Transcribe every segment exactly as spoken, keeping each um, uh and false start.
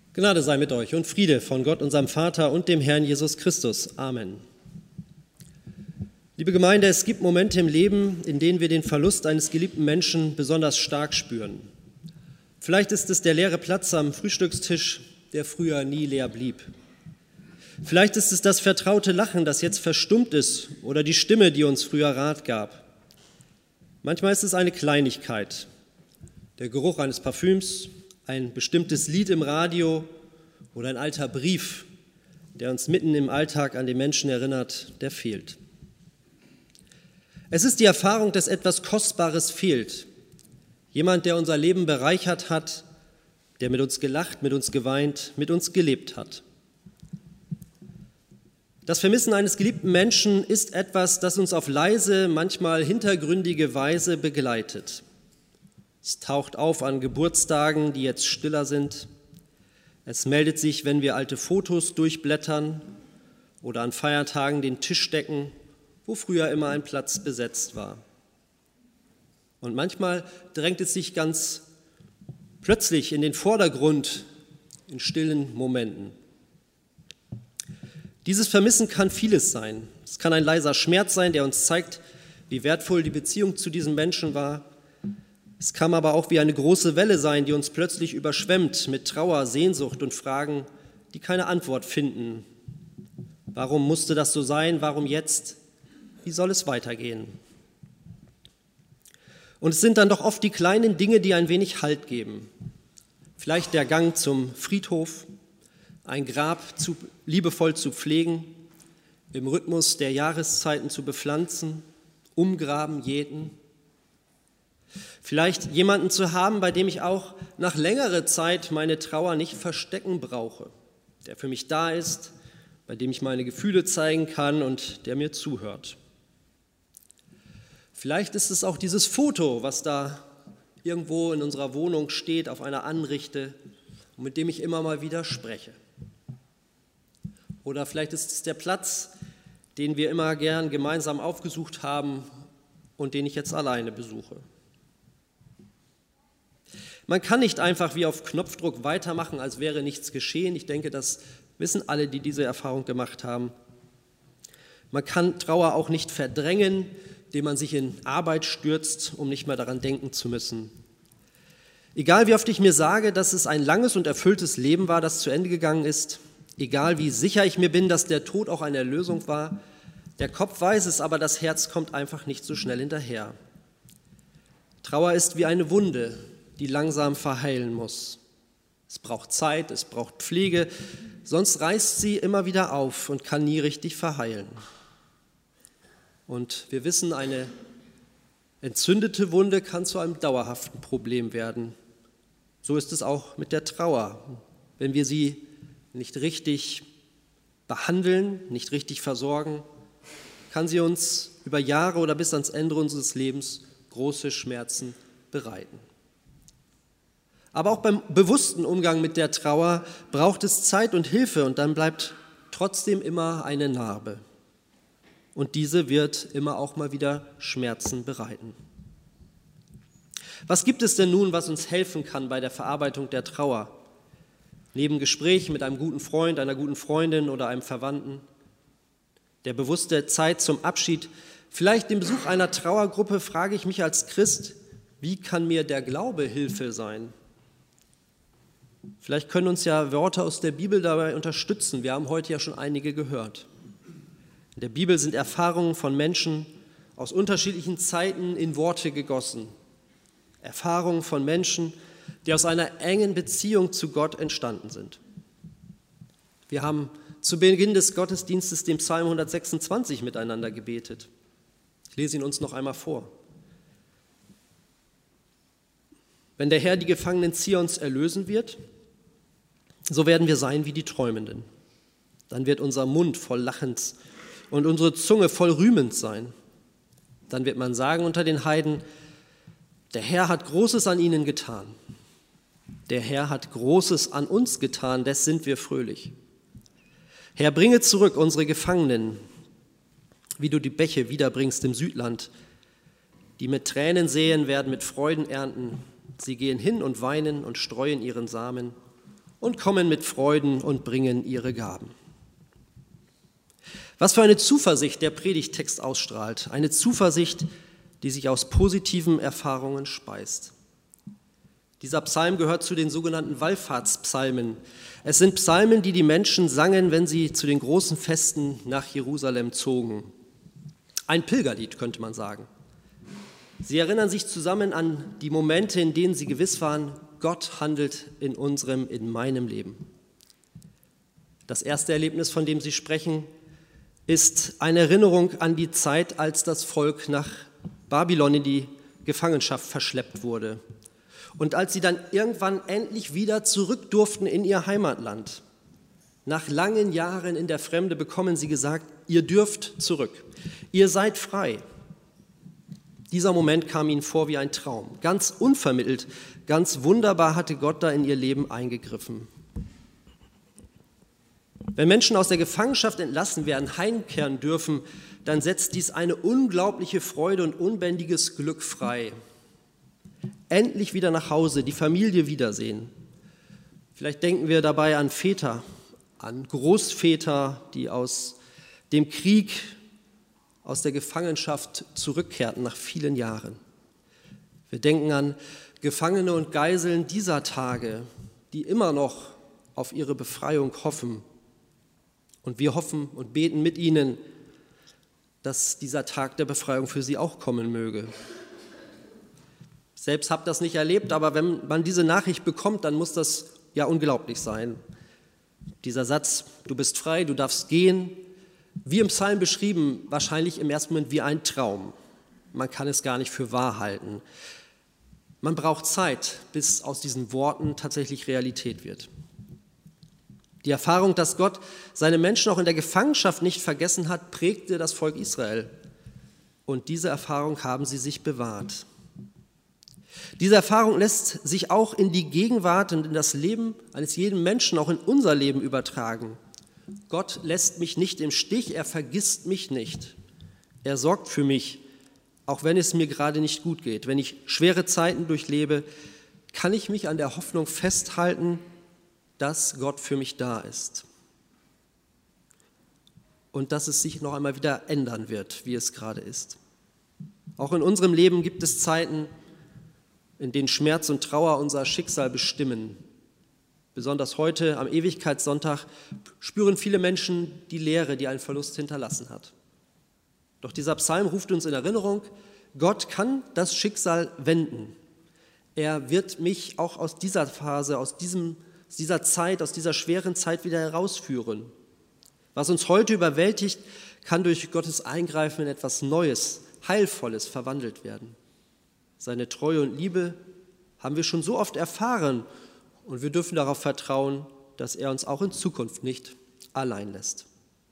Gnade sei mit euch und Friede von Gott, unserem Vater und dem Herrn Jesus Christus. Amen. Liebe Gemeinde, es gibt Momente im Leben, in denen wir den Verlust eines geliebten Menschen besonders stark spüren. Vielleicht ist es der leere Platz am Frühstückstisch, der früher nie leer blieb. Vielleicht ist es das vertraute Lachen, das jetzt verstummt ist, oder die Stimme, die uns früher Rat gab. Manchmal ist es eine Kleinigkeit, der Geruch eines Parfüms, ein bestimmtes Lied im Radio oder ein alter Brief, der uns mitten im Alltag an den Menschen erinnert, der fehlt. Es ist die Erfahrung, dass etwas Kostbares fehlt. Jemand, der unser Leben bereichert hat, der mit uns gelacht, mit uns geweint, mit uns gelebt hat. Das Vermissen eines geliebten Menschen ist etwas, das uns auf leise, manchmal hintergründige Weise begleitet. Es taucht auf an Geburtstagen, die jetzt stiller sind. Es meldet sich, wenn wir alte Fotos durchblättern oder an Feiertagen den Tisch decken, wo früher immer ein Platz besetzt war. Und manchmal drängt es sich ganz plötzlich in den Vordergrund in stillen Momenten. Dieses Vermissen kann vieles sein. Es kann ein leiser Schmerz sein, der uns zeigt, wie wertvoll die Beziehung zu diesem Menschen war. Es kann aber auch wie eine große Welle sein, die uns plötzlich überschwemmt mit Trauer, Sehnsucht und Fragen, die keine Antwort finden. Warum musste das so sein? Warum jetzt? Wie soll es weitergehen? Und es sind dann doch oft die kleinen Dinge, die ein wenig Halt geben. Vielleicht der Gang zum Friedhof, ein Grab zu, liebevoll zu pflegen, im Rhythmus der Jahreszeiten zu bepflanzen, umgraben, jäten. Vielleicht jemanden zu haben, bei dem ich auch nach längerer Zeit meine Trauer nicht verstecken brauche, der für mich da ist, bei dem ich meine Gefühle zeigen kann und der mir zuhört. Vielleicht ist es auch dieses Foto, was da irgendwo in unserer Wohnung steht, auf einer Anrichte und mit dem ich immer mal wieder spreche. Oder vielleicht ist es der Platz, den wir immer gern gemeinsam aufgesucht haben und den ich jetzt alleine besuche. Man kann nicht einfach wie auf Knopfdruck weitermachen, als wäre nichts geschehen. Ich denke, das wissen alle, die diese Erfahrung gemacht haben. Man kann Trauer auch nicht verdrängen, indem man sich in Arbeit stürzt, um nicht mehr daran denken zu müssen. Egal wie oft ich mir sage, dass es ein langes und erfülltes Leben war, das zu Ende gegangen ist, egal wie sicher ich mir bin, dass der Tod auch eine Erlösung war, der Kopf weiß es, aber das Herz kommt einfach nicht so schnell hinterher. Trauer ist wie eine Wunde, die langsam verheilen muss. Es braucht Zeit, es braucht Pflege, sonst reißt sie immer wieder auf und kann nie richtig verheilen. Und wir wissen, eine entzündete Wunde kann zu einem dauerhaften Problem werden. So ist es auch mit der Trauer. Wenn wir sie nicht richtig behandeln, nicht richtig versorgen, kann sie uns über Jahre oder bis ans Ende unseres Lebens große Schmerzen bereiten. Aber auch beim bewussten Umgang mit der Trauer braucht es Zeit und Hilfe und dann bleibt trotzdem immer eine Narbe. Und diese wird immer auch mal wieder Schmerzen bereiten. Was gibt es denn nun, was uns helfen kann bei der Verarbeitung der Trauer? Neben Gesprächen mit einem guten Freund, einer guten Freundin oder einem Verwandten, der bewusste Zeit zum Abschied, vielleicht den Besuch einer Trauergruppe, frage ich mich als Christ, wie kann mir der Glaube Hilfe sein? Vielleicht können uns ja Worte aus der Bibel dabei unterstützen. Wir haben heute ja schon einige gehört. In der Bibel sind Erfahrungen von Menschen aus unterschiedlichen Zeiten in Worte gegossen. Erfahrungen von Menschen, die aus einer engen Beziehung zu Gott entstanden sind. Wir haben zu Beginn des Gottesdienstes den Psalm hundertsechsundzwanzig miteinander gebetet. Ich lese ihn uns noch einmal vor. Wenn der Herr die Gefangenen Zions erlösen wird, so werden wir sein wie die Träumenden. Dann wird unser Mund voll Lachens und unsere Zunge voll Rühmens sein. Dann wird man sagen unter den Heiden, der Herr hat Großes an ihnen getan. Der Herr hat Großes an uns getan, des sind wir fröhlich. Herr, bringe zurück unsere Gefangenen, wie du die Bäche wiederbringst im Südland. Die mit Tränen säen, werden mit Freuden ernten. Sie gehen hin und weinen und streuen ihren Samen. und kommen mit Freuden und bringen ihre Gaben. Was für eine Zuversicht der Predigttext ausstrahlt, eine Zuversicht, die sich aus positiven Erfahrungen speist. Dieser Psalm gehört zu den sogenannten Wallfahrtspsalmen. Es sind Psalmen, die die Menschen sangen, wenn sie zu den großen Festen nach Jerusalem zogen. Ein Pilgerlied, könnte man sagen. Sie erinnern sich zusammen an die Momente, in denen sie gewiss waren, Gott handelt in unserem, in meinem Leben. Das erste Erlebnis, von dem sie sprechen, ist eine Erinnerung an die Zeit, als das Volk nach Babylon in die Gefangenschaft verschleppt wurde. Und als sie dann irgendwann endlich wieder zurück durften in ihr Heimatland. Nach langen Jahren in der Fremde bekommen sie gesagt, ihr dürft zurück, ihr seid frei. Dieser Moment kam ihnen vor wie ein Traum. Ganz unvermittelt, ganz wunderbar hatte Gott da in ihr Leben eingegriffen. Wenn Menschen aus der Gefangenschaft entlassen werden, heimkehren dürfen, dann setzt dies eine unglaubliche Freude und unbändiges Glück frei. Endlich wieder nach Hause, die Familie wiedersehen. Vielleicht denken wir dabei an Väter, an Großväter, die aus dem Krieg, aus der Gefangenschaft zurückkehrten nach vielen Jahren. Wir denken an Gefangene und Geiseln dieser Tage, die immer noch auf ihre Befreiung hoffen. Und wir hoffen und beten mit ihnen, dass dieser Tag der Befreiung für sie auch kommen möge. Selbst habe das nicht erlebt, aber wenn man diese Nachricht bekommt, dann muss das ja unglaublich sein. Dieser Satz, du bist frei, du darfst gehen, wie im Psalm beschrieben, wahrscheinlich im ersten Moment wie ein Traum. Man kann es gar nicht für wahr halten. Man braucht Zeit, bis aus diesen Worten tatsächlich Realität wird. Die Erfahrung, dass Gott seine Menschen auch in der Gefangenschaft nicht vergessen hat, prägte das Volk Israel. Und diese Erfahrung haben sie sich bewahrt. Diese Erfahrung lässt sich auch in die Gegenwart und in das Leben eines jeden Menschen, auch in unser Leben übertragen. Gott lässt mich nicht im Stich, er vergisst mich nicht. Er sorgt für mich, auch wenn es mir gerade nicht gut geht. Wenn ich schwere Zeiten durchlebe, kann ich mich an der Hoffnung festhalten, dass Gott für mich da ist. Und dass es sich noch einmal wieder ändern wird, wie es gerade ist. Auch in unserem Leben gibt es Zeiten, in denen Schmerz und Trauer unser Schicksal bestimmen. Besonders heute, am Ewigkeitssonntag, spüren viele Menschen die Leere, die ein Verlust hinterlassen hat. Doch dieser Psalm ruft uns in Erinnerung, Gott kann das Schicksal wenden. Er wird mich auch aus dieser Phase, aus diesem aus dieser Zeit, aus dieser schweren Zeit wieder herausführen. Was uns heute überwältigt, kann durch Gottes Eingreifen in etwas Neues, Heilvolles verwandelt werden. Seine Treue und Liebe haben wir schon so oft erfahren und wir dürfen darauf vertrauen, dass er uns auch in Zukunft nicht allein lässt.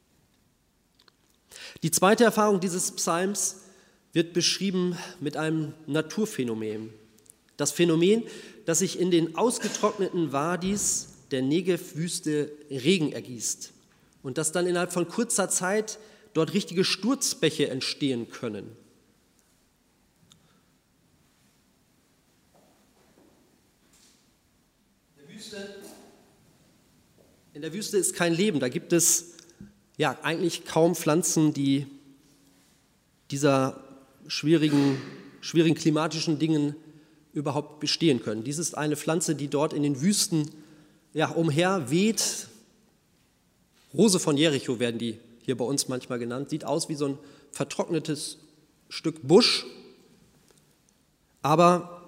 Die zweite Erfahrung dieses Psalms wird beschrieben mit einem Naturphänomen. Das Phänomen, dass sich in den ausgetrockneten Wadis der Negev-Wüste Regen ergießt und dass dann innerhalb von kurzer Zeit dort richtige Sturzbäche entstehen können. In der Wüste, in der Wüste ist kein Leben, da gibt es ja eigentlich kaum Pflanzen, die dieser schwierigen, schwierigen klimatischen Dingen überhaupt bestehen können. Dies ist eine Pflanze, die dort in den Wüsten ja, umher weht. Rose von Jericho werden die hier bei uns manchmal genannt. Sieht aus wie so ein vertrocknetes Stück Busch, aber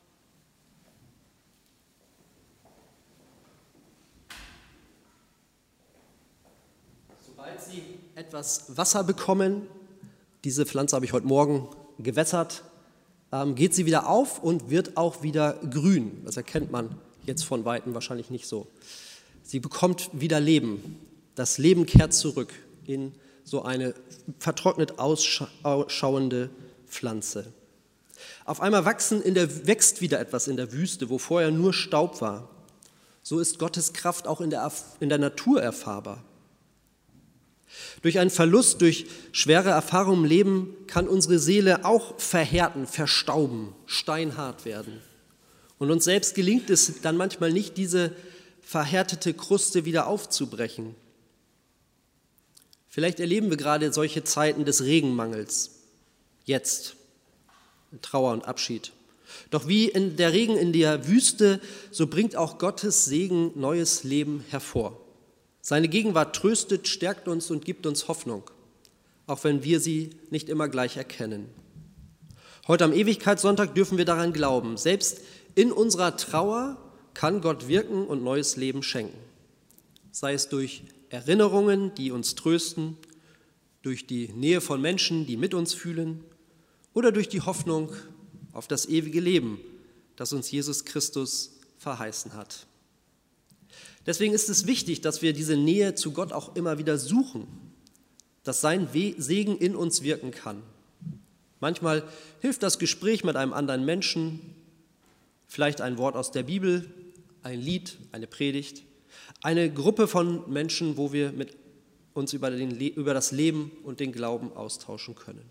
sobald sie etwas Wasser bekommen, diese Pflanze habe ich heute Morgen gewässert, geht sie wieder auf und wird auch wieder grün. Das erkennt man jetzt von Weitem wahrscheinlich nicht so. Sie bekommt wieder Leben. Das Leben kehrt zurück in so eine vertrocknet ausschauende Pflanze. Auf einmal wachsen in der, wächst wieder etwas in der Wüste, wo vorher nur Staub war. So ist Gottes Kraft auch in der, in der Natur erfahrbar. Durch einen Verlust, durch schwere Erfahrungen im Leben kann unsere Seele auch verhärten, verstauben, steinhart werden. Und uns selbst gelingt es dann manchmal nicht, diese verhärtete Kruste wieder aufzubrechen. Vielleicht erleben wir gerade solche Zeiten des Regenmangels, jetzt, in Trauer und Abschied. Doch wie in der Regen in der Wüste, so bringt auch Gottes Segen neues Leben hervor. Seine Gegenwart tröstet, stärkt uns und gibt uns Hoffnung, auch wenn wir sie nicht immer gleich erkennen. Heute am Ewigkeitssonntag dürfen wir daran glauben, selbst in unserer Trauer kann Gott wirken und neues Leben schenken. Sei es durch Erinnerungen, die uns trösten, durch die Nähe von Menschen, die mit uns fühlen, oder durch die Hoffnung auf das ewige Leben, das uns Jesus Christus verheißen hat. Deswegen ist es wichtig, dass wir diese Nähe zu Gott auch immer wieder suchen, dass sein Segen in uns wirken kann. Manchmal hilft das Gespräch mit einem anderen Menschen, vielleicht ein Wort aus der Bibel, ein Lied, eine Predigt, eine Gruppe von Menschen, wo wir mit uns über, den, über das Leben und den Glauben austauschen können.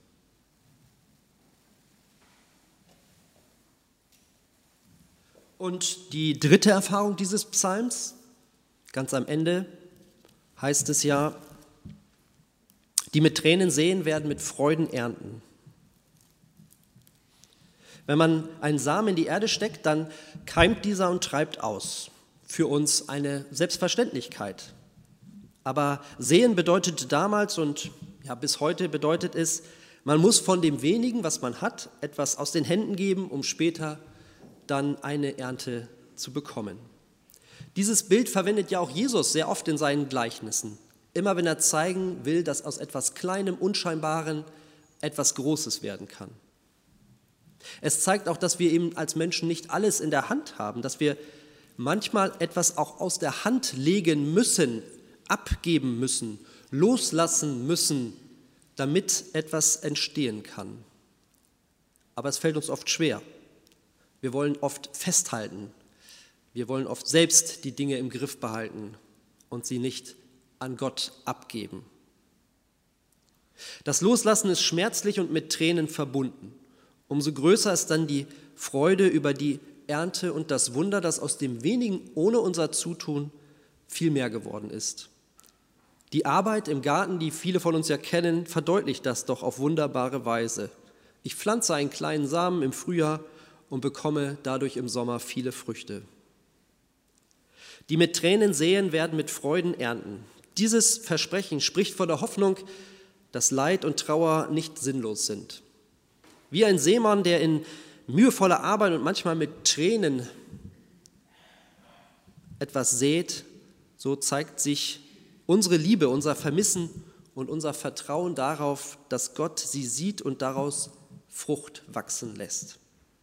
Und die dritte Erfahrung dieses Psalms, ganz am Ende, heißt es ja, die mit Tränen säen, werden mit Freuden ernten. Wenn man einen Samen in die Erde steckt, dann keimt dieser und treibt aus. Für uns eine Selbstverständlichkeit. Aber säen bedeutete damals und ja, bis heute bedeutet es, man muss von dem wenigen, was man hat, etwas aus den Händen geben, um später dann eine Ernte zu bekommen. Dieses Bild verwendet ja auch Jesus sehr oft in seinen Gleichnissen. Immer wenn er zeigen will, dass aus etwas Kleinem, Unscheinbaren etwas Großes werden kann. Es zeigt auch, dass wir eben als Menschen nicht alles in der Hand haben, dass wir manchmal etwas auch aus der Hand legen müssen, abgeben müssen, loslassen müssen, damit etwas entstehen kann. Aber es fällt uns oft schwer. Wir wollen oft festhalten. Wir wollen oft selbst die Dinge im Griff behalten und sie nicht an Gott abgeben. Das Loslassen ist schmerzlich und mit Tränen verbunden. Umso größer ist dann die Freude über die Ernte und das Wunder, dass aus dem Wenigen ohne unser Zutun viel mehr geworden ist. Die Arbeit im Garten, die viele von uns ja kennen, verdeutlicht das doch auf wunderbare Weise. Ich pflanze einen kleinen Samen im Frühjahr und bekomme dadurch im Sommer viele Früchte. Die mit Tränen säen, werden mit Freuden ernten. Dieses Versprechen spricht von der Hoffnung, dass Leid und Trauer nicht sinnlos sind. Wie ein Seemann, der in mühevoller Arbeit und manchmal mit Tränen etwas sät, so zeigt sich unsere Liebe, unser Vermissen und unser Vertrauen darauf, dass Gott sie sieht und daraus Frucht wachsen lässt.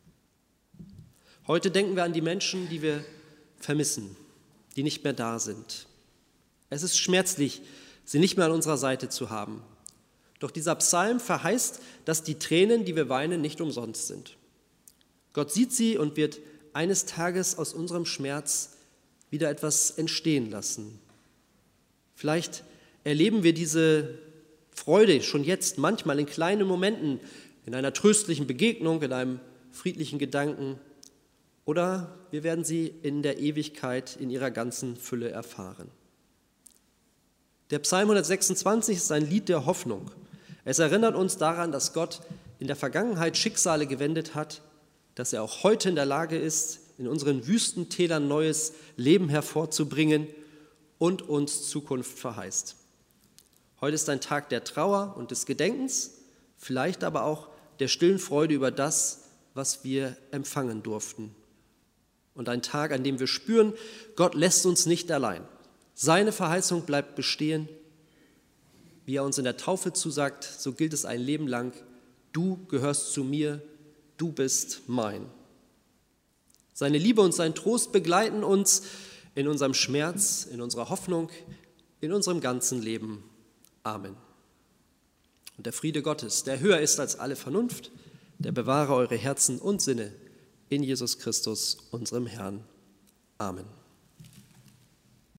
Heute denken wir an die Menschen, die wir vermissen, die nicht mehr da sind. Es ist schmerzlich, sie nicht mehr an unserer Seite zu haben. Doch dieser Psalm verheißt, dass die Tränen, die wir weinen, nicht umsonst sind. Gott sieht sie und wird eines Tages aus unserem Schmerz wieder etwas entstehen lassen. Vielleicht erleben wir diese Freude schon jetzt, manchmal in kleinen Momenten, in einer tröstlichen Begegnung, in einem friedlichen Gedanken, oder wir werden sie in der Ewigkeit in ihrer ganzen Fülle erfahren. Der Psalm hundertsechsundzwanzig ist ein Lied der Hoffnung. Es erinnert uns daran, dass Gott in der Vergangenheit Schicksale gewendet hat, dass er auch heute in der Lage ist, in unseren Wüstentälern neues Leben hervorzubringen und uns Zukunft verheißt. Heute ist ein Tag der Trauer und des Gedenkens, vielleicht aber auch der stillen Freude über das, was wir empfangen durften. Und ein Tag, an dem wir spüren, Gott lässt uns nicht allein. Seine Verheißung bleibt bestehen. Wie er uns in der Taufe zusagt, so gilt es ein Leben lang. Du gehörst zu mir, du bist mein. Seine Liebe und sein Trost begleiten uns in unserem Schmerz, in unserer Hoffnung, in unserem ganzen Leben. Amen. Und der Friede Gottes, der höher ist als alle Vernunft, der bewahre eure Herzen und Sinne in Jesus Christus, unserem Herrn. Amen.